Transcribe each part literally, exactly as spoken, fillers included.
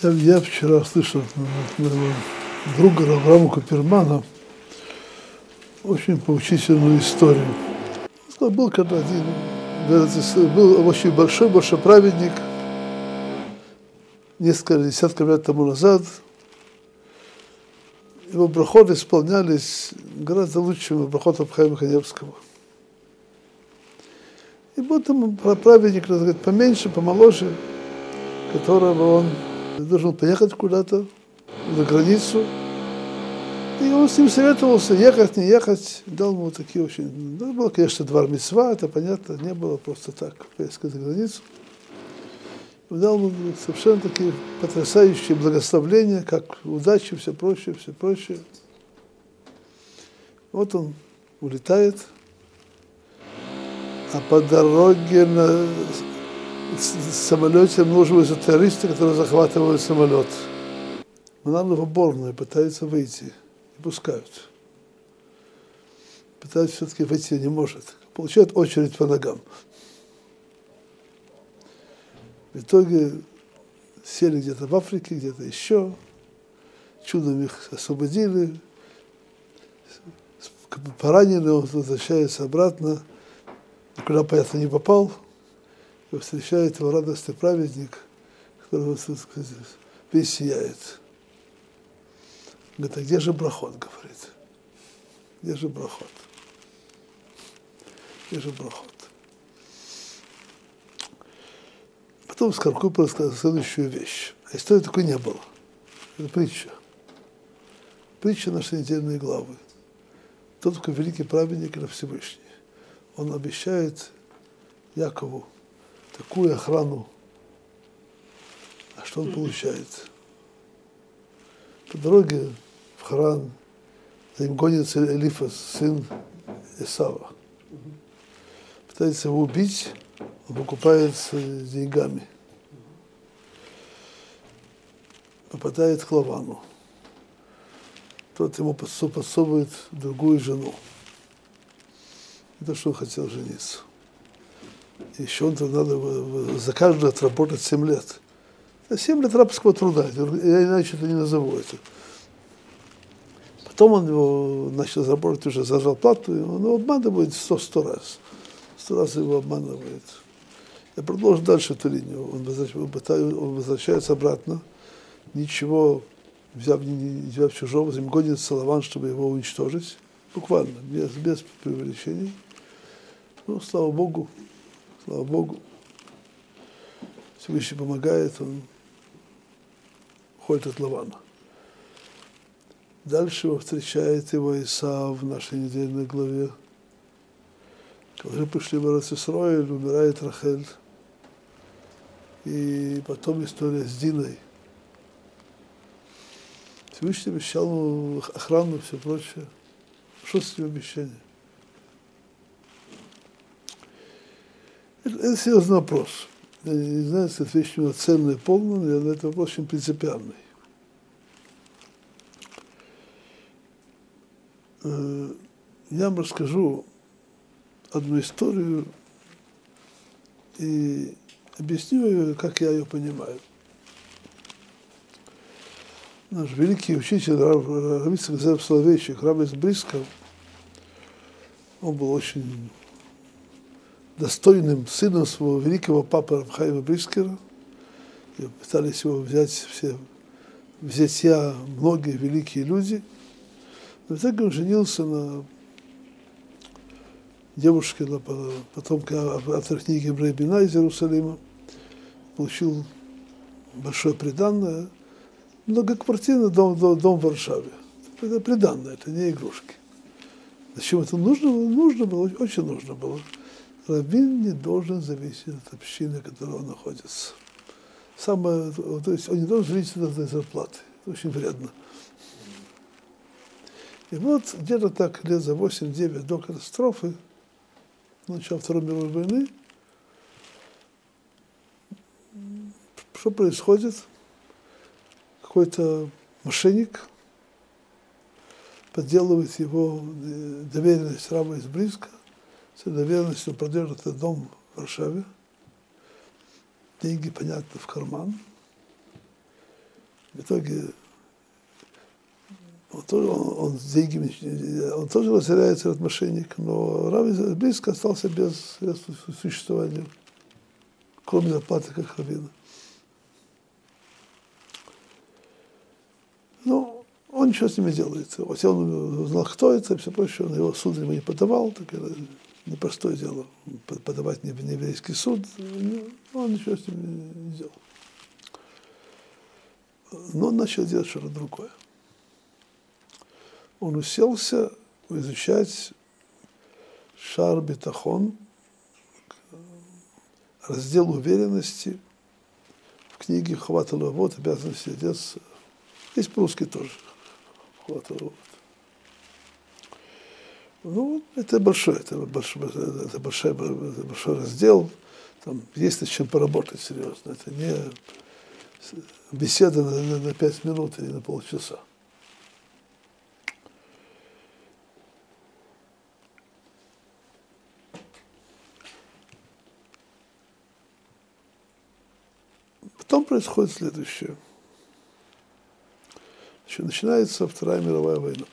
Я, я вчера слышал от моего друга Авраама Купермана очень поучительную историю. Был когда один, был очень большой, большой праведник, несколько десятков лет тому назад. Его брахоты исполнялись гораздо лучше, чем брахот Абхаима Каневского. И был там праведник, говорит, поменьше, помоложе, которого он должен поехать куда-то, за границу. И он с ним советовался, ехать, не ехать. Дал ему такие очень... Ну, было, конечно, двор мицва, это понятно, не было просто так, поездка за границу. И дал ему совершенно такие потрясающие благословления, как удачи, все прочее, все прочее. Вот он улетает, а по дороге на самолете обнаруживаются террористы, которые захватывают самолет. Манан Новоборная пытается выйти, не пускают. Пытается все-таки выйти, не может. Получает очередь по ногам. В итоге сели где-то в Африке, где-то еще. Чудом их освободили. Пораненный, он возвращается обратно. Никуда, понятно, не попал. И встречает его радостный праведник, который весь сияет. Говорит, а где же брахот, говорит. Где же брахот? Где же брахот? Потом Скоркупа рассказал следующую вещь. А истории такой не было. Это притча. Притча нашей недельной главы. Тот, кто великий праведник, это Всевышний. Он обещает Якову такую охрану. А что он получает? По дороге в Харан за ним гонится Элифаз, сын Исава. Пытается его убить, он покупается деньгами. Попадает к Лавану. Тот ему подсовывает другую жену. Это что он хотел жениться. Еще он надо за каждую отработать семь лет. семь лет рабского труда, я иначе это не назову это. Потом он его начал работать уже за зарплату, и он его обманывает сто, сто раз. Сто раз его обманывает. Я продолжу дальше эту линию. Он возвращается, он возвращается обратно, ничего, взяв, не взяв чужого, за ним гонится Лаван, чтобы его уничтожить. Буквально, без, без преувеличений. Ну, слава Богу, слава Богу. Всевышний помогает, он уходит от Лавана. Дальше его встречает его Исав в нашей недельной главе. Когда пришли в Эрец-Исроэль, умирает Рахель. И потом история с Диной. Всевышний обещал ему охрану и все прочее. Что с этим обещанием? Это, это серьезный вопрос. Я не знаю, если отвечу на него цельно и полно, но это вопрос очень принципиальный. Я вам расскажу одну историю и объясню ее, как я ее понимаю. Наш великий учитель Рав Ицхак Зелф Соловейчик, Рав из Брисков, он был очень достойным сыном своего великого папы Рав Хаима Брискера. И пытались его взять все, взять я, многие великие люди. Но в итоге он женился на девушке, на потомке автора книги Брейбина из Иерусалима. Получил большое приданное. Многоквартирный дом, дом, дом в Варшаве. Это приданное, это не игрушки. Зачем это нужно? Нужно было, очень нужно было. Раввин не должен зависеть от общины, в которой он находится. Самое, то есть он не должен зависеть от этой зарплаты. Это очень вредно. И вот где-то так лет за восемь-девять до катастрофы, начала Второй мировой войны, что происходит? Какой-то мошенник подделывает его доверенность раба из Бриска, с доверенностью продает этот дом в Варшаве, деньги, понятно, в карман, В итоге он тоже, он, он, деньги, он тоже разоряется, этот мошенник, но Рав из Бриска остался без существования, кроме зарплаты как раввина. Ну, он ничего с ними делает. Хотя он узнал, кто это, и все прочее, он его суд ему не подавал, так это непростое дело, подавать не в еврейский суд, он ничего с ним не делал. Но он начал делать что-то другое. Он уселся изучать Шар Битахон, раздел уверенности в книге Хават Левот, обязанности одеться. Есть по-русски тоже. Хават Левот. Ну, это большой, это большой, это большой, это большой раздел. Там есть над чем поработать серьезно. Это не беседа на, на, на пять минут или на полчаса. Потом происходит следующее. Значит, начинается Вторая мировая война.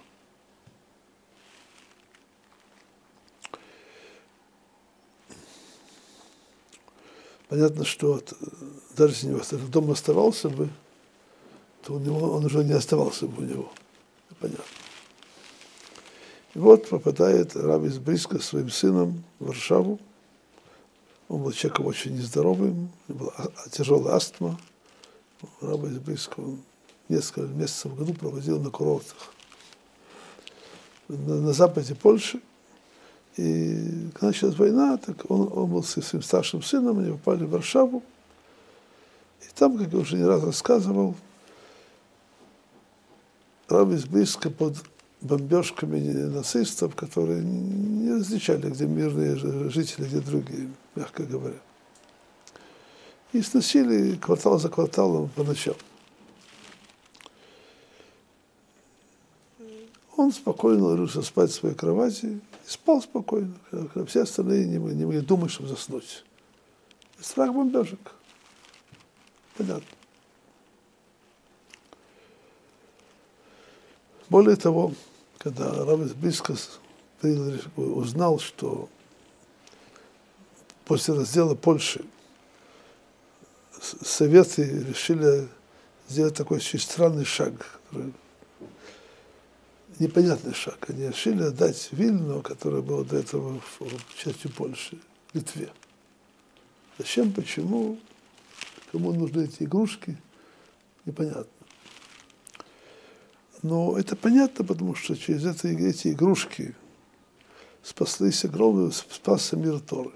Понятно, что даже если этот дом оставался бы, то у него, он уже не оставался бы у него. Понятно. И вот попадает Рав из Бриска со своим сыном в Варшаву. Он был человеком очень нездоровым, у него была тяжелая астма. Рав из Бриска он несколько месяцев в году проводил на курортах на, на западе Польши. И когда началась война, так он, он был со своим старшим сыном, они попали в Варшаву. И там, как я уже не раз рассказывал, Рав из Бриска под бомбежками нацистов, которые не различали, где мирные жители, где другие, мягко говоря. И сносили квартал за кварталом по ночам. Он спокойно ложился спать в своей кровати и спал спокойно, когда все остальные не могли, не могли думать, чтобы заснуть. И страх бомбежек. Понятно. Более того, когда Рав из Бриска узнал, что после раздела Польши Советы решили сделать такой очень странный шаг, который непонятный шаг. Они решили отдать Вильну, которая была до этого частью Польши, Литве. Зачем, почему, кому нужны эти игрушки, непонятно. Но это понятно, потому что через это, эти игрушки спаслись огромные, спасся мир Торы.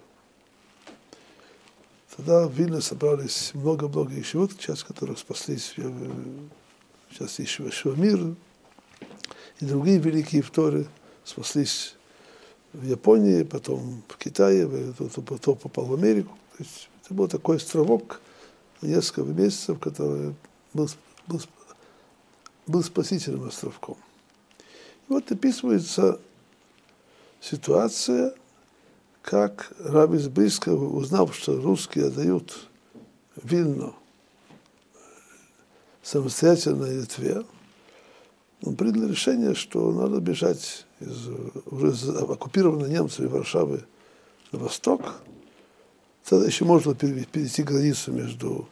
Тогда в Вильне собрались много-много ешивот, часть которых спаслись, сейчас ешива мир, и другие великие в Торе спаслись в Японии, потом в Китае, потом попал в Америку. То есть это был такой островок на несколько месяцев, который был, был, был спасительным островком. И вот описывается ситуация, как Рав из Бриска, узнав, что русские отдают Вильну самостоятельно Литве, он принял решение, что надо бежать из уже оккупированной немцами Варшавы на восток. Тогда еще можно перейти границу между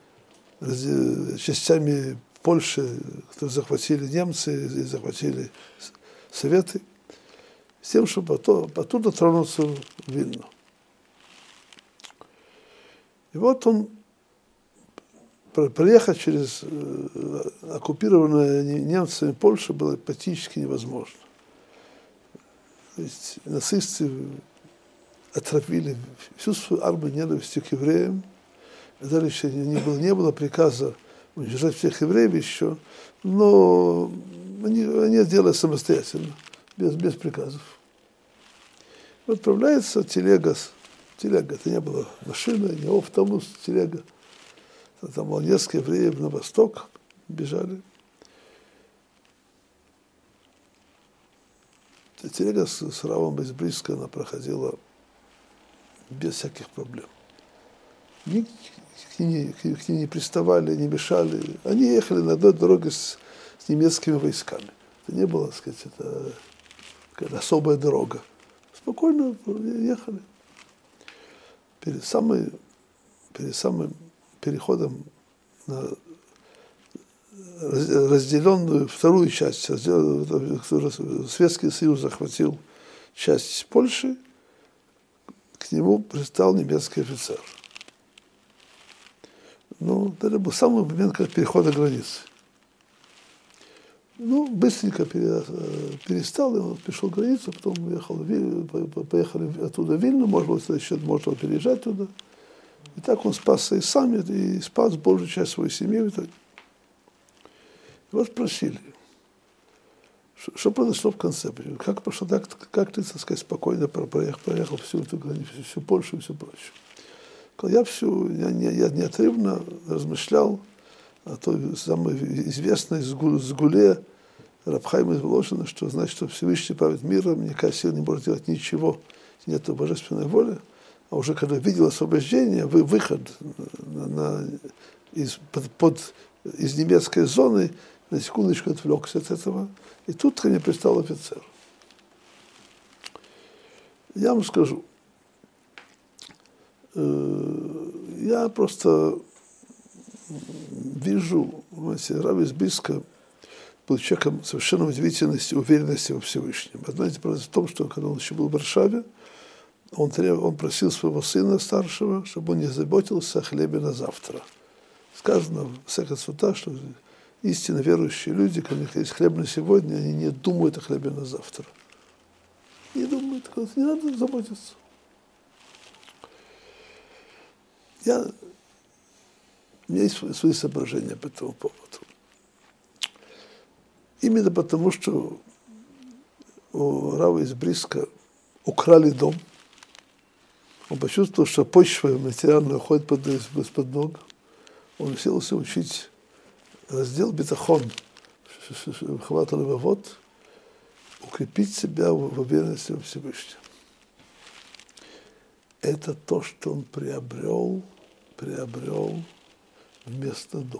частями Польши, которые захватили немцы и захватили Советы, с тем, чтобы оттуда тронуться в Вильну. И вот он проехать через оккупированную немцами Польшу было практически невозможно. То есть нацисты отравили всю свою армию ненависти к евреям. Даже еще не было, не было приказа уничтожать всех евреев еще, но они, они делали самостоятельно, без, без приказов. И отправляется телега, телега, это не была машина, не автобус, телега. Там было несколько евреев на восток, бежали. Телега с, с Равом из Бриска, она проходила без всяких проблем. Ни, к ним, к ним не приставали, не мешали. Они ехали на одной дороге с, с немецкими войсками. Это не было, так сказать, это какая-то особая дорога. Спокойно ехали. Перед, самой, перед самым переходом на разделенную вторую часть, Советский Союз захватил часть Польши, к нему пристал немецкий офицер. Ну, это был самый момент, как перехода границы. Ну, быстренько перестал, и он пришел к границу, потом уехал, поехали оттуда в Вильну, может быть, еще можно было переезжать туда. И так он спасся и сам, и спас большую часть своей семьи. И вот спросили, что произошло в конце, как пошло, так, как ты, так сказать, спокойно проехал, проехал всю эту границу, всю Польшу и все прочее. Я всю, я, я неотрывно размышлял о той самой известной сгуле Раб Хаима из Воложина, что значит, что Всевышний правит миром, никакая сила не может делать ничего, нет божественной воли. А уже когда видел освобождение, выход на, на, из, под, под, из немецкой зоны, на секундочку отвлекся от этого, и тут ко мне пристал офицер. Я вам скажу, я просто вижу, знаете, Рав из Бриска был человеком совершенно удивительности, уверенности во Всевышнем. Одна из правда в том, что когда он еще был в Варшаве, он, треб, он просил своего сына старшего, чтобы он не заботился о хлебе на завтра. Сказано в Сехет Сута, что истинно верующие люди, когда у них есть хлеб на сегодня, они не думают о хлебе на завтра. Не думают, не надо заботиться. Я, у меня есть свои соображения по этому поводу. Именно потому, что у Рава из Бриска украли дом, он почувствовал, что почва материальная уходит под, из-под ног, он уселся учить раздел битахон, хват левавот, укрепить себя в уверенности во Всевышнем. Это то, что он приобрел, приобрел вместо дома.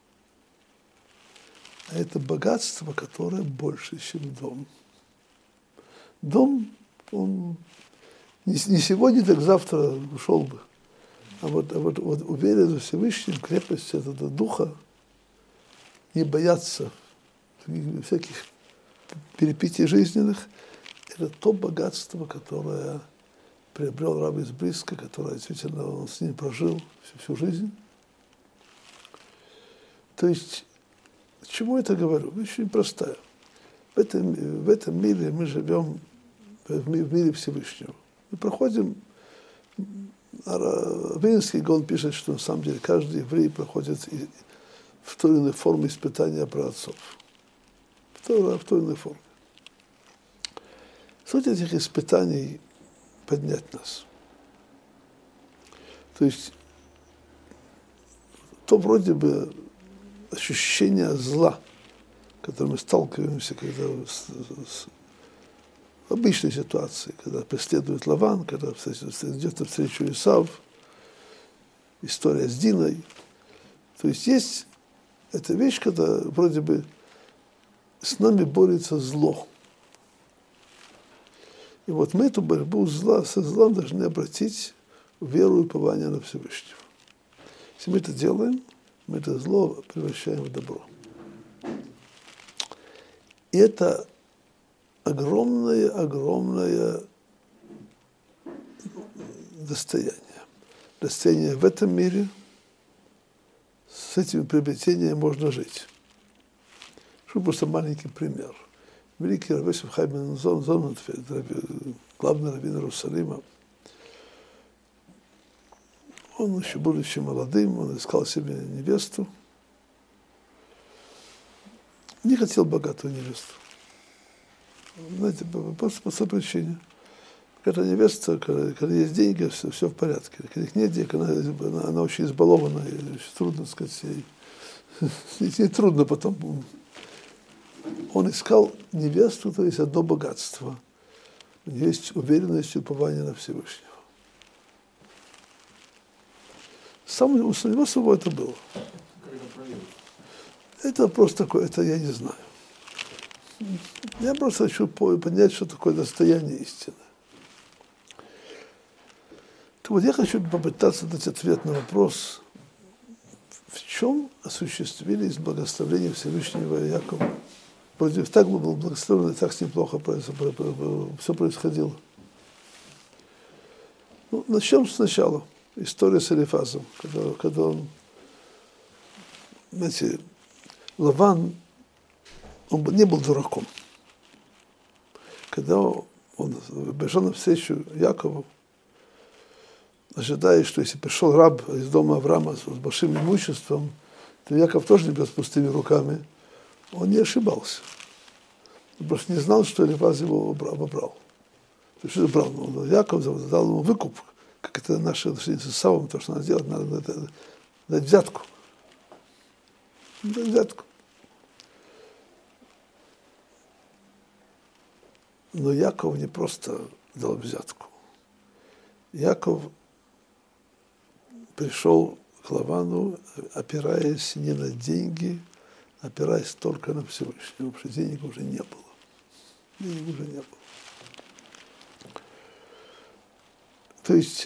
А это богатство, которое больше, чем дом. Дом, он не, не сегодня, так завтра ушел бы. А вот, а вот, вот уверенность в Всевышнем, крепость этого духа, не бояться всяких перипетий жизненных, это то богатство, которое приобрел Рав из Бриска, которое действительно он с ним прожил всю, всю жизнь. То есть, к чему я это говорю? Очень простая. В этом, в этом мире мы живем в мире Всевышнего. Мы проходим, Вильнюсский Гаон пишет, что на самом деле каждый еврей проходит в той или иной форме испытания праотцов. В той, в той или иной форме. Суть этих испытаний — поднять нас. То есть то вроде бы ощущение зла, с которым мы сталкиваемся, когда с, с обычной ситуации, когда преследует Лаван, когда идет навстречу Исав, история с Диной. То есть есть эта вещь, когда вроде бы с нами борется зло. И вот мы эту борьбу зла, со злом должны обратить в веру и упование на Всевышнего. Если мы это делаем, мы это зло превращаем в добро. И это огромное-огромное достояние. Достояние в этом мире, с этими приобретениями можно жить. Чтобы просто маленький пример. Великий Рав Йосеф Хаим бен Зонненфельд, главный раввин Иерусалима, он еще будучи молодым, он искал себе невесту. Не хотел богатую невесту. Знаете, просто по той причине. Когда невеста, когда, когда есть деньги, все, все в порядке. Когда их нет денег, она, она, она очень избалована, и трудно сказать, ей, ей трудно потом. Он искал невесту, то есть одно богатство. У нее есть уверенность и упование на Всевышнего. Сам, у него самого это было. Это вопрос такой, это я не знаю. Я просто хочу понять, что такое достояние истины. Так вот, я хочу попытаться дать ответ на вопрос, в чем осуществились благословения Всевышнего Якова. Вроде так был благословен, и так с ним плохо все происходило. Ну, начнем сначала. История с Элифазом, когда, когда он, знаете, Лаван, он не был дураком. Когда он бежал навстречу Якову, ожидая, что если пришел раб из дома Авраама с большим имуществом, то Яков тоже не бьет с пустыми руками. Он не ошибался. Он просто не знал, что Элифаз его обобрал. То есть, что брал? Яков дал ему выкуп, как это наши отношения с Исавом, то, что надо делать, надо дать, дать взятку. Дать взятку. Но Яков не просто дал взятку. Яков пришел к Лавану, опираясь не на деньги, опираясь только на Всевышнего, потому что денег уже не было. Денег уже не было. То есть,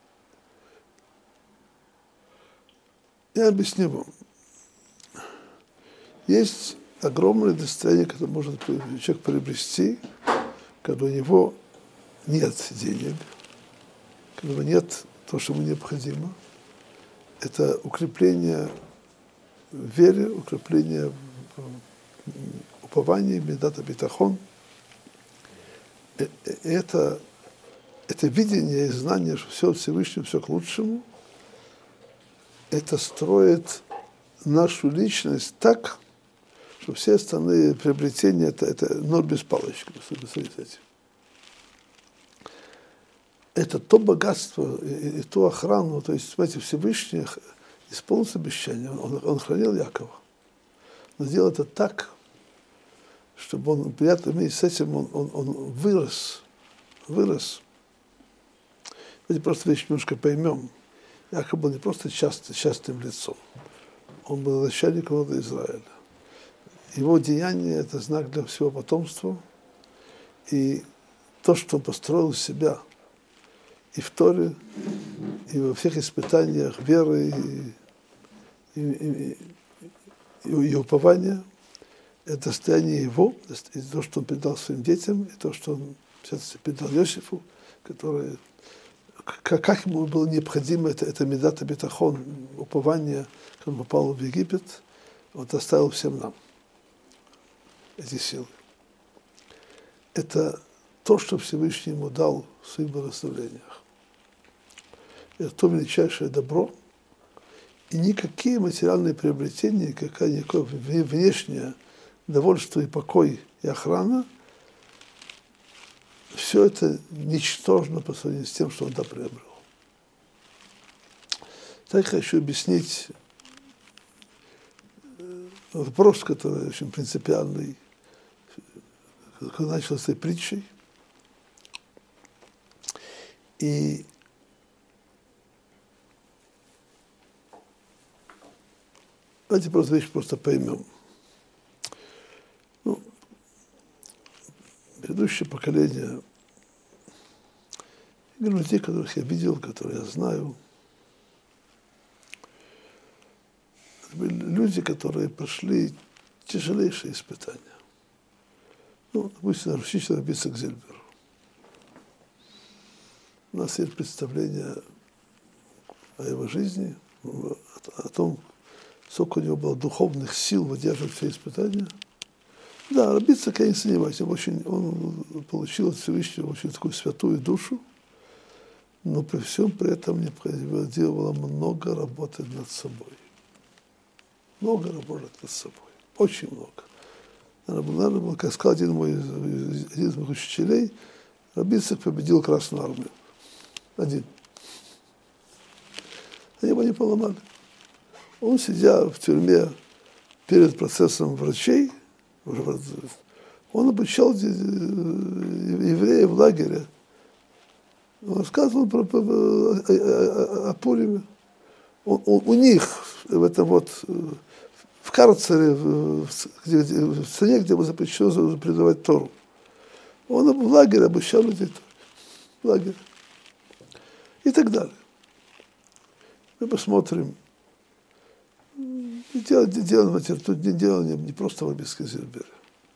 я объясню вам. Есть огромное достояние, которое может человек приобрести, когда у него нет денег, когда у него нет того, что ему необходимо. Это укрепление в вере, укрепление в уповании, медат битахон. Это, это видение и знание, что все от Всевышнего, все к лучшему, это строит нашу личность так, что все остальные приобретения это, это ноль без палочки. Это то богатство и, и ту охрану, то есть, смотрите, Всевышний исполнил обещание, он, он хранил Якова. Но сделал это так, чтобы он, приятно вместе с этим, он, он, он вырос, вырос. Давайте просто вещь немножко поймем. Яков был не просто часто, частым лицом, он был начальником народа Израиля. Его деяние – это знак для всего потомства. И то, что он построил себя и в Торе, и во всех испытаниях веры и, и, и, и, и упования, это состояние его, и то, что он передал своим детям, и то, что он сейчас передал Йосифу, который, как, как ему было необходимо, это, это медат битахон, упование, когда он попал в Египет, он оставил всем нам эти силы. Это то, что Всевышний ему дал в своих благословениях. Это то величайшее добро, и никакие материальные приобретения, никакое внешнее довольство и покой и охрана, все это ничтожно по сравнению с тем, что он там приобрел. Так я хочу объяснить вопрос, который очень принципиальный, который начался с этой притчей. И давайте просто вещь просто поймем. Ну, предыдущее поколение, людей, которых я видел, которые я знаю, это были люди, которые прошли тяжелейшие испытания. Ну, допустим, учитель Раби Ицхак Зильбер. У нас есть представление о его жизни, о том, сколько у него было духовных сил выдерживать все испытания. Да, Раби Ицхак, я не сомневаюсь, он, очень, он получил от Всевышнего очень такую святую душу, но при всем при этом необходимо было много работать над собой. Много работать над собой. Очень много. Надо было, надо было, как сказал один, мой, один из моих учителей, Раби Ицхак победил Красную Армию. Один. Они его не поломали. Он, сидя в тюрьме перед процессом врачей, он обучал евреев в лагере. Он рассказывал про, про, о, о, о Пуриме. у, у, у них в этом вот, в карцере, в, где, в стране, где было запрещено призывать Тору, он в лагере обучал людей Торе. В лагере. И так далее. Мы посмотрим. Дело, дело, матерь, тут не дело не, не просто в Абис-Кайзельбере.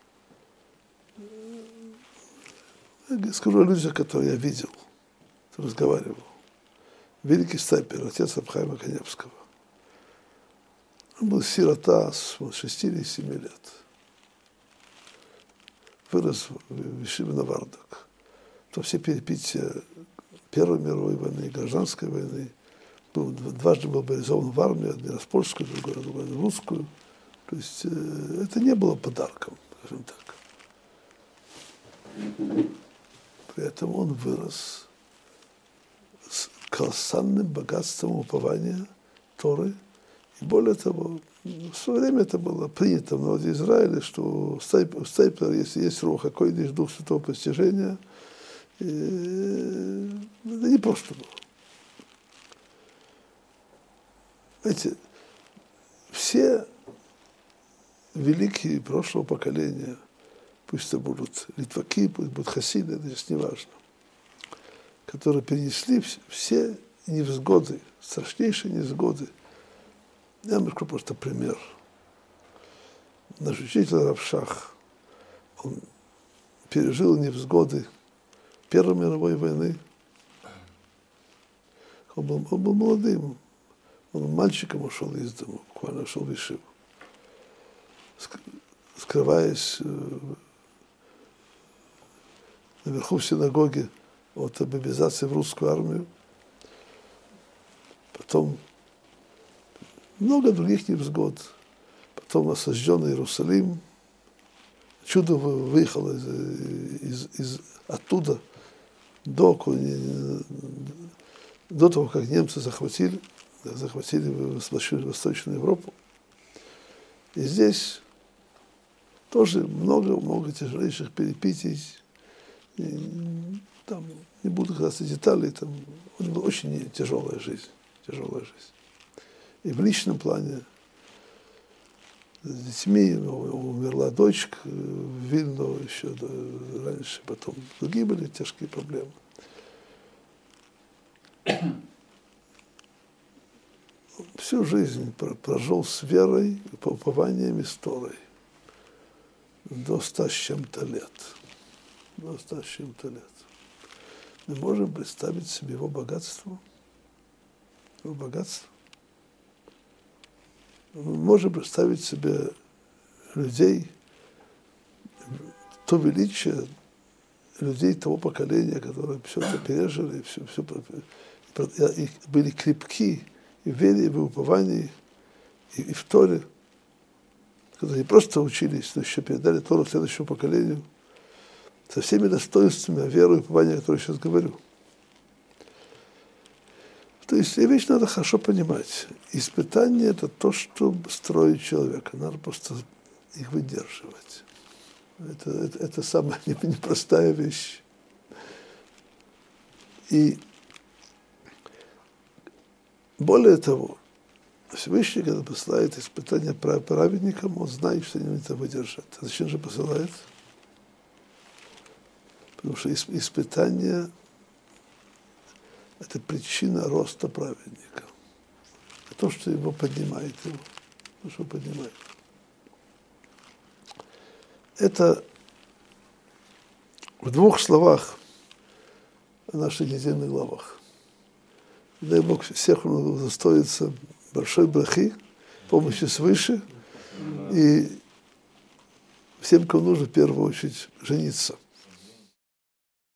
Я скажу о людях, которые я видел, разговаривал. Великий стайпер, отец Абхайма Каневского. Он был сирота с шести или семи лет. Вырос в Ешиве Навардак. То все перепития Первой мировой войны, Гражданской войны. Был, дважды был мобилизован в армию, один раз польскую, другой раз русскую. То есть э, это не было подарком, скажем так. При этом он вырос с колоссальным богатством упования Торы. И более того, в свое время это было принято в народе Израиля, что у стайпера, если есть рух, какой лишь дух святого постижения, это не просто было. Знаете, все великие прошлого поколения, пусть это будут литваки, пусть будут хасиды, это здесь не важно, которые перенесли все невзгоды, страшнейшие невзгоды. Я вам скажу просто пример. Наш учитель Рав Шах, он пережил невзгоды Первой мировой войны. Он был, он был молодым, он мальчиком ушел из дома, буквально ушел в Ешиву, скрываясь наверху в синагоге от мобилизации в русскую армию. Потом много других невзгод. Потом осажденный Иерусалим. Чудо выехало из, из, из, оттуда до, до того, как немцы захватили, захватили Восточную Европу. И здесь тоже много-много тяжелейших перипетий. И, там, не буду касаться деталей, там, у него была очень тяжелая жизнь, тяжелая жизнь. И в личном плане с детьми умерла дочка в Вильно еще раньше, потом другие были тяжкие проблемы. Всю жизнь прожил с верой, по упованием и с Торой. До ста с чем-то лет. До ста с чем-то лет. Мы можем представить себе его богатство. Его богатство. Мы можем представить себе людей, то величие людей того поколения, которые все это пережили, все, все, и были крепки и в вере, и в уповании, и, и в Торе, которые не просто учились, но еще передали Тору следующему поколению со всеми достоинствами веры и упования, о которых я сейчас говорю. То есть вещь надо хорошо понимать. Испытание – это то, что строит человека. Надо просто их выдерживать. Это, это, это самая непростая вещь. И более того, Всевышний, когда посылает испытания праведникам, он знает, что они это выдержат. А зачем же посылает? Потому что испытание – это причина роста праведника. Это то, что его поднимает, его, то, что поднимает. Это в двух словах о наших недельных главах. Дай Бог всех удостоится большой брахи, помощи свыше, и всем, кому нужно в первую очередь жениться.